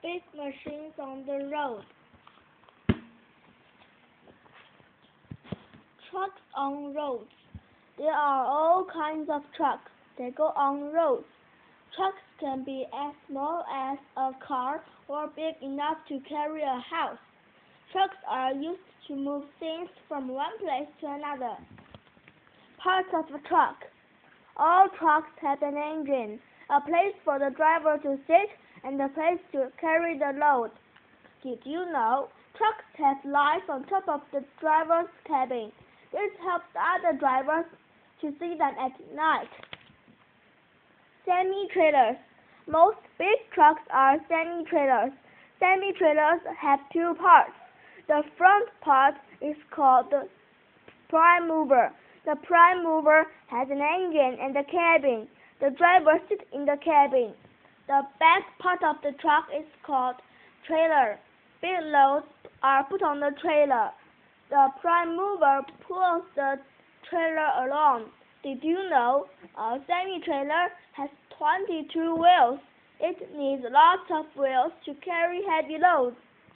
big machines on the road. Trucks on roads. There are all kinds of trucks that go on roads. Trucks can be as small as a car or big enough to carry a house. Trucks are used to move things from one place to another. Parts of a truck. All trucks have an engine, a place for the driver to sit, and a place to carry the load. Did you know trucks have lights on top of the driver's cabin? This helps other drivers to see them at night. Semi-trailers. Most big trucks are semi-trailers. Semi-trailers have two parts. The front part is called the prime mover. The prime mover has an engine and a cabin. The driver sits in the cabin. The back part of the truck is called trailer. Big loads are put on the trailer. The prime mover pulls the trailer along. Did you know a semi-trailer has 22 wheels? It needs lots of wheels to carry heavy loads.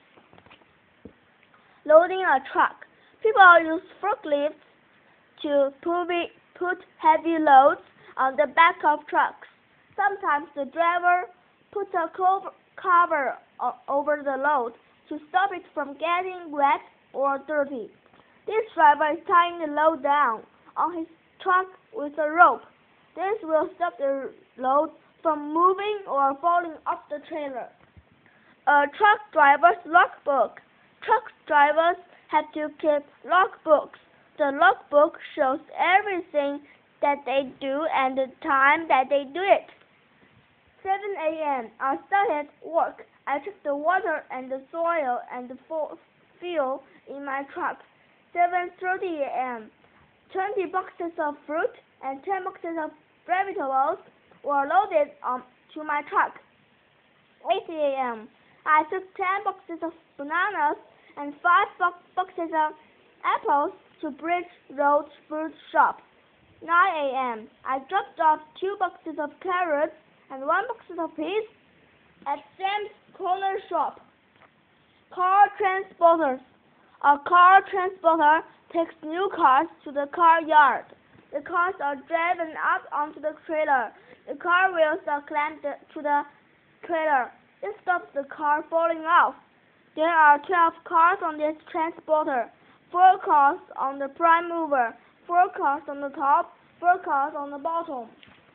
Loading a truck. People use forklifts to put heavy loads on the back of trucks. Sometimes the driver puts a cover over the load to stop it from getting wet or dirty. This driver is tying the load down on his truck with a rope. This will stop the load from moving or falling off the trailer. A truck driver's logbook. Truck drivers have to keep logbooks. The logbook shows everything that they do and the time that they do it. 7 a.m. I started work. I check the water and the soil and the fuel in my truck. 7:30 a.m. 20 boxes of fruit and 10 boxes of vegetables were loaded to my truck. 8 a.m. I took 10 boxes of bananas and 5 boxes of apples to Bridge Road fruit shop. 9 a.m. I dropped off 2 boxes of carrots and 1 box of peas at Sam's corner shop. Car transporters. A car transporter takes new cars to the car yard. The cars are driven up onto the trailer. The car wheels are clamped to the trailer. This stops the car falling off. There are 12 cars on this transporter. 4 cars on the prime mover, 4 cars on the top, 4 cars on the bottom.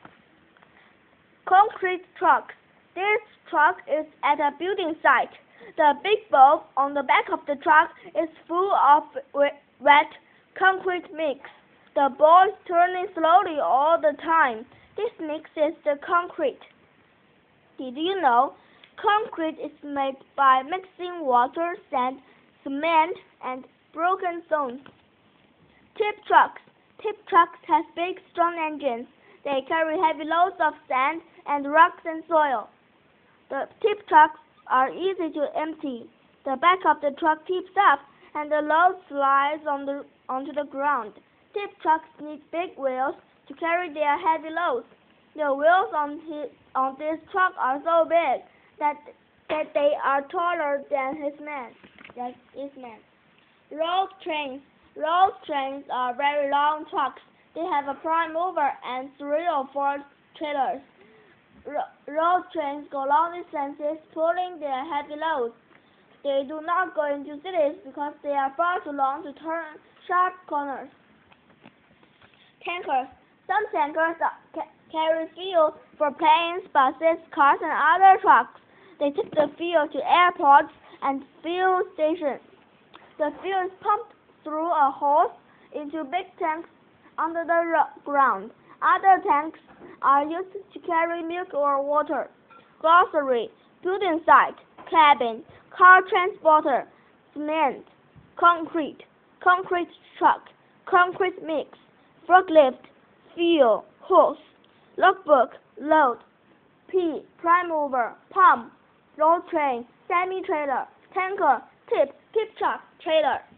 Concrete trucks. This truck is at a building site. The big bulb on the back of the truck is full of wet concrete mix. The ball is turning slowly all the time. This mixes the concrete. Did you know concrete is made by mixing water, sand, cement, and broken stones? Tip trucks. Tip trucks have big, strong engines. They carry heavy loads of sand and rocks and soil. The tip trucks are easy to empty. The back of the truck tips up and the load slides onto the ground. Tip trucks need big wheels to carry their heavy loads. The wheels on this truck are so big that they are taller than his man. Road trains. Road trains are very long trucks. They have a prime mover and 3 or 4 trailers. Road trains go long distances pulling their heavy loads. They do not go into cities because they are far too long to turn sharp corners. Tankers. Some tankers carry fuel for planes, buses, cars, and other trucks. They take the fuel to airports and fuel stations. The fuel is pumped through a hose into big tanks under the ground. Other tanks are used to carry milk or water. Grocery, building site, cabin, car transporter, cement, concrete, concrete truck, concrete mix, forklift, fuel, hose, logbook, load, prime mover, pump, road train, semi-trailer, tanker, tip truck, trailer.